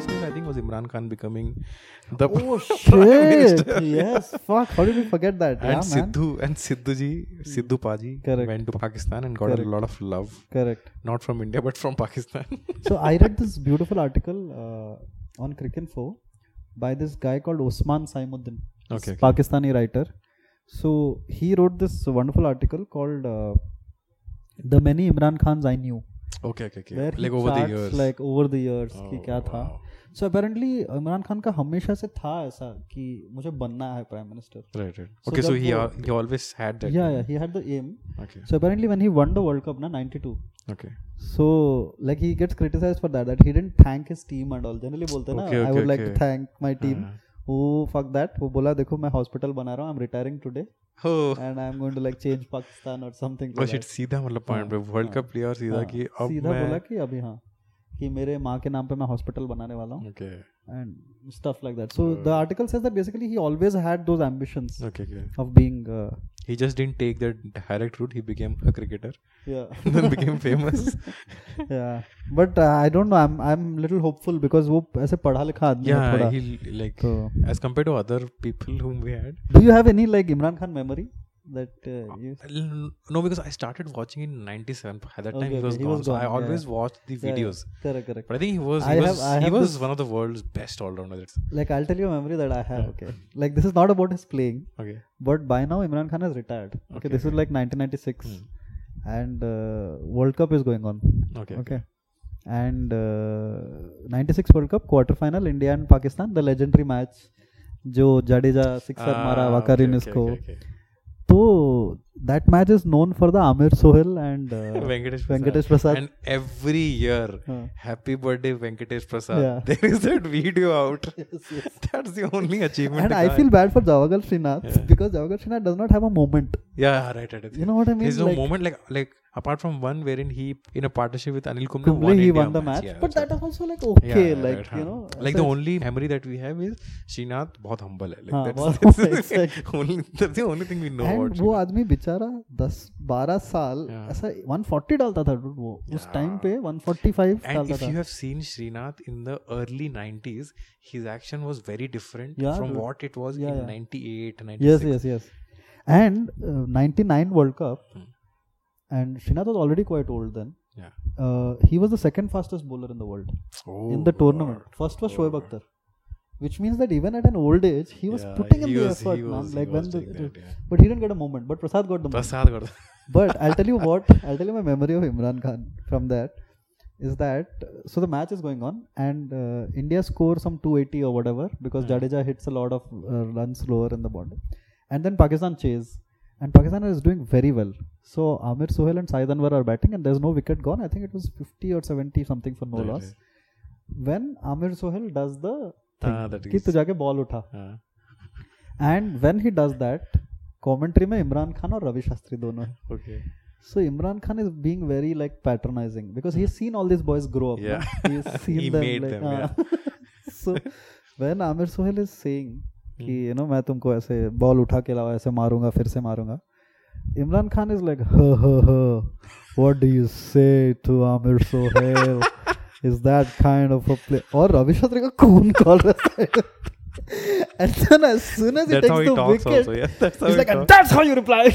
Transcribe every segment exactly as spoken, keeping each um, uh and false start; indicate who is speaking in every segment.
Speaker 1: biggest news I think was Imran Khan becoming the
Speaker 2: Oh
Speaker 1: Prime
Speaker 2: shit!
Speaker 1: Minister.
Speaker 2: Yes, fuck. How did we forget that?
Speaker 1: And
Speaker 2: yeah, man.
Speaker 1: Siddhu and Siddhu ji, Siddhu Paji
Speaker 2: Correct.
Speaker 1: went to Pakistan and got
Speaker 2: Correct.
Speaker 1: a lot of love,
Speaker 2: Correct.
Speaker 1: not from India but from Pakistan.
Speaker 2: So I read this beautiful article uh, on Cricinfo by this guy called Osman Saimuddin,
Speaker 1: Okay, okay.
Speaker 2: Pakistani writer. So he wrote this wonderful article called uh, "The Many Imran Khans I Knew,"
Speaker 1: Okay, okay, okay.
Speaker 2: where he
Speaker 1: Like over the
Speaker 2: charts,
Speaker 1: years.
Speaker 2: like over the years कि
Speaker 1: Oh,
Speaker 2: क्या था.
Speaker 1: wow.
Speaker 2: So apparently Imran Khan का हमेशा से था ऐसा कि मुझे बनना है prime minister.
Speaker 1: Right, right.
Speaker 2: So
Speaker 1: Okay, so
Speaker 2: जब
Speaker 1: he
Speaker 2: वो-
Speaker 1: al- he always had that.
Speaker 2: Yeah, yeah, he had the aim.
Speaker 1: Okay,
Speaker 2: So apparently when he won the World Cup na ninety-two,
Speaker 1: okay.
Speaker 2: so like he gets criticized for that that he didn't thank his team and all. Generally बोलते हैं ना,
Speaker 1: Okay,
Speaker 2: I
Speaker 1: okay,
Speaker 2: would like to
Speaker 1: okay.
Speaker 2: thank my team.
Speaker 1: हाँ.
Speaker 2: Oh fuck that. वो बोला देखो मैं hospital बना रहा हूँ, I'm retiring today
Speaker 1: Oh,
Speaker 2: and I'm going to like change Pakistan or something
Speaker 1: oh
Speaker 2: like
Speaker 1: shit,
Speaker 2: that.
Speaker 1: सीधा मतलब पॉइंट पे वर्ल्ड कप लिया और सीधा
Speaker 2: हाँ,
Speaker 1: कि अब
Speaker 2: सीधा
Speaker 1: मैं
Speaker 2: बोला कि अभी हाँ कि मेरे माँ के नाम पे मैं हॉस्पिटल बनाने वाला हूँ
Speaker 1: Okay,
Speaker 2: and stuff like that. So the article says that basically he always had those ambitions
Speaker 1: okay, okay.
Speaker 2: of being uh,
Speaker 1: He just didn't take that direct route. He became a cricketer,
Speaker 2: yeah
Speaker 1: then became famous.
Speaker 2: yeah. But uh, I don't know. I'm I'm little hopeful because वो ऐसे पढ़ा लिखा आदमी है
Speaker 1: Yeah,
Speaker 2: थोड़ा.
Speaker 1: he like
Speaker 2: तो
Speaker 1: as compared to other people whom we had.
Speaker 2: do you have any like Imran Khan memory that uh, you?
Speaker 1: No, because I started watching in ninety-seven. At that time
Speaker 2: Okay,
Speaker 1: he
Speaker 2: okay,
Speaker 1: was
Speaker 2: he
Speaker 1: gone,
Speaker 2: was
Speaker 1: so
Speaker 2: gone,
Speaker 1: I
Speaker 2: yeah,
Speaker 1: always
Speaker 2: yeah.
Speaker 1: watched the
Speaker 2: Yeah, yeah.
Speaker 1: videos.
Speaker 2: Correct, correct.
Speaker 1: But I think he was
Speaker 2: I
Speaker 1: he
Speaker 2: have-
Speaker 1: was
Speaker 2: I
Speaker 1: he
Speaker 2: have
Speaker 1: was
Speaker 2: this-
Speaker 1: one of the world's best all-rounders.
Speaker 2: Like I'll tell you a memory that I have. Okay, like this is not about his playing,
Speaker 1: Okay.
Speaker 2: but by now Imran Khan has retired. Okay,
Speaker 1: Okay,
Speaker 2: this is
Speaker 1: okay.
Speaker 2: like nineteen ninety-six,
Speaker 1: Hmm.
Speaker 2: and uh, World Cup is going on.
Speaker 1: Okay.
Speaker 2: Okay, and uh, ninety-six World Cup quarter final India and Pakistan, the legendary match जो Jadeja sixer
Speaker 1: Ah,
Speaker 2: मारा
Speaker 1: okay,
Speaker 2: Waqar Younis
Speaker 1: okay,
Speaker 2: को.
Speaker 1: okay, okay.
Speaker 2: तो that match is known for the Amir Sohail and uh,
Speaker 1: Venkatesh Prasad.
Speaker 2: Venkatesh Prasad.
Speaker 1: And every year,
Speaker 2: Huh.
Speaker 1: happy birthday Venkatesh Prasad.
Speaker 2: Yeah.
Speaker 1: There is that video out.
Speaker 2: Yes, yes.
Speaker 1: That's the only achievement.
Speaker 2: And
Speaker 1: the
Speaker 2: I
Speaker 1: guy-
Speaker 2: feel bad for Javagal Srinath
Speaker 1: Yeah.
Speaker 2: because Javagal Srinath does not have a moment.
Speaker 1: Yeah, right, right. right.
Speaker 2: You know what I mean?
Speaker 1: There's no
Speaker 2: Like-
Speaker 1: moment like like apart from one wherein he in a partnership with Anil Kumble,
Speaker 2: Kumble,
Speaker 1: won
Speaker 2: he
Speaker 1: India
Speaker 2: won the match,
Speaker 1: Yeah,
Speaker 2: but
Speaker 1: that's
Speaker 2: that
Speaker 1: right.
Speaker 2: is also like
Speaker 1: Yeah,
Speaker 2: okay,
Speaker 1: yeah,
Speaker 2: like
Speaker 1: right,
Speaker 2: you
Speaker 1: हाँ.
Speaker 2: know.
Speaker 1: Like the
Speaker 2: ऐसा-
Speaker 1: only memory that we have is Srinath बहुत humble है. Like
Speaker 2: हाँ,
Speaker 1: that's,
Speaker 2: बहुत
Speaker 1: that's,
Speaker 2: humble,
Speaker 1: the
Speaker 2: exactly.
Speaker 1: only that's the only thing we know
Speaker 2: And
Speaker 1: about
Speaker 2: वो
Speaker 1: Srinath.
Speaker 2: आदमी बेचारा दस बारह साल
Speaker 1: Yeah.
Speaker 2: ऐसा one forty डालता था dude वो उस
Speaker 1: Yeah.
Speaker 2: टाइम पे one forty-five
Speaker 1: And
Speaker 2: डालता
Speaker 1: if
Speaker 2: था.
Speaker 1: you have seen Srinath in the early nineties, his action was very different
Speaker 2: Yeah,
Speaker 1: from
Speaker 2: dude.
Speaker 1: what it was
Speaker 2: Yeah,
Speaker 1: in
Speaker 2: yeah.
Speaker 1: ninety-eight,
Speaker 2: Yes,
Speaker 1: ninety-six.
Speaker 2: yes, yes. And uh, ninety-nine World Cup,
Speaker 1: Hmm.
Speaker 2: and Srinath was already quite old then.
Speaker 1: Yeah.
Speaker 2: Uh, he was the second fastest bowler in the world
Speaker 1: Oh,
Speaker 2: in the tournament.
Speaker 1: God.
Speaker 2: First was
Speaker 1: Oh,
Speaker 2: Shoaib
Speaker 1: God.
Speaker 2: Akhtar, which means that even at an old age, he was
Speaker 1: Yeah,
Speaker 2: putting in
Speaker 1: he
Speaker 2: the
Speaker 1: was-
Speaker 2: effort,
Speaker 1: he
Speaker 2: man.
Speaker 1: was- he
Speaker 2: Like
Speaker 1: was
Speaker 2: when the,
Speaker 1: doing that, yeah.
Speaker 2: but he didn't get a moment. But Prasad got the moment.
Speaker 1: Prasad got the-
Speaker 2: But I'll tell you what, I'll tell you my memory of Imran Khan from that is that uh, so the match is going on and uh, India scores some two eighty or whatever because
Speaker 1: Hmm.
Speaker 2: Jadeja hits a lot of uh, runs lower in the bottom, and then Pakistan chase, and Pakistan is doing very well. So Amir Sohail and Saeed Anwar are batting and there's no wicket gone. I think it was fifty or seventy something for no
Speaker 1: Right,
Speaker 2: loss.
Speaker 1: right.
Speaker 2: When Amir Sohail does the thing
Speaker 1: Ah, that
Speaker 2: कि
Speaker 1: is-
Speaker 2: तू जाके ball उठा,
Speaker 1: हाँ.
Speaker 2: and when he does that, commentary में इमरान खान और रवि शास्त्री दोनों हैं.
Speaker 1: Okay.
Speaker 2: So Imran Khan is being very like patronizing because he's seen all these boys grow up.
Speaker 1: Yeah.
Speaker 2: No? He's seen
Speaker 1: He
Speaker 2: them.
Speaker 1: made
Speaker 2: like,
Speaker 1: them,
Speaker 2: हाँ. So when Amir Sohail is saying कि
Speaker 1: Hmm.
Speaker 2: you know मैं तुमको ऐसे ball उठा के लावा ऐसे मारूंगा फिर से मारूंगा, Imran Khan is like ha ha ha, what do you say to Amir Sohail? Is that kind of a play? और रवि शास्त्री का खून कॉल रहा है. And then as soon as he
Speaker 1: That's
Speaker 2: takes
Speaker 1: how he
Speaker 2: the
Speaker 1: talks
Speaker 2: wicket,
Speaker 1: also. Yeah, that's how
Speaker 2: he's
Speaker 1: he
Speaker 2: like,
Speaker 1: talks.
Speaker 2: and that's how you reply.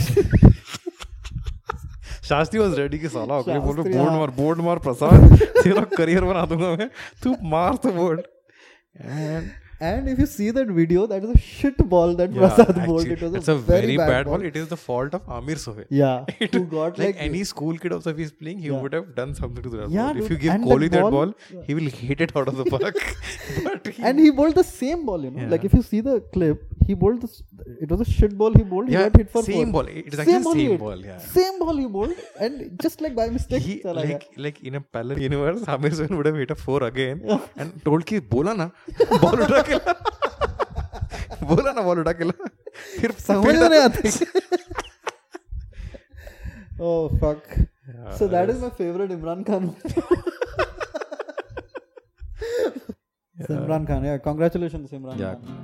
Speaker 1: Shastri was ready कि साला अगले ball पे
Speaker 2: Shastri,
Speaker 1: board
Speaker 2: हाँ.
Speaker 1: मार board मार प्रसाद तेरा career बना दूंगा मैं तू मार तो board
Speaker 2: And and if you see that video, that is a shit ball that
Speaker 1: Yeah,
Speaker 2: Prasad bowled.
Speaker 1: actually,
Speaker 2: It was
Speaker 1: it's
Speaker 2: a,
Speaker 1: a very
Speaker 2: bad,
Speaker 1: bad
Speaker 2: ball.
Speaker 1: ball. It is the fault of Amir Sohail.
Speaker 2: Yeah,
Speaker 1: It-
Speaker 2: who got
Speaker 1: like,
Speaker 2: like,
Speaker 1: any school kid also, if he's playing, he
Speaker 2: Yeah.
Speaker 1: would have done something to that
Speaker 2: Yeah,
Speaker 1: ball. If
Speaker 2: dude,
Speaker 1: you give
Speaker 2: and
Speaker 1: Kohli
Speaker 2: that
Speaker 1: that
Speaker 2: ball-
Speaker 1: ball, he will hit it out of the park. But he,
Speaker 2: and he bowled the same ball. You know,
Speaker 1: Yeah.
Speaker 2: like if you see the clip, he bowled this. It was a shit ball he bowled. He
Speaker 1: yeah,
Speaker 2: got hit for
Speaker 1: same
Speaker 2: four.
Speaker 1: ball. It is actually the
Speaker 2: he
Speaker 1: same
Speaker 2: hit.
Speaker 1: ball. Yeah.
Speaker 2: Same ball he bowled, and just like by mistake,
Speaker 1: He,
Speaker 2: chala
Speaker 1: like
Speaker 2: gaya.
Speaker 1: like in a parallel universe, Amir Sohail would have hit a four again
Speaker 2: Yeah.
Speaker 1: and told कि बोला ना ball उठा के ला बोला ना ball उठा के ला फिर
Speaker 2: समझ
Speaker 1: फिर-
Speaker 2: नहीं आती. Oh fuck!
Speaker 1: Yeah,
Speaker 2: So that is my favorite Imran Khan. So Imran Khan, yeah. Congratulations, Imran
Speaker 1: Yeah,
Speaker 2: Khan.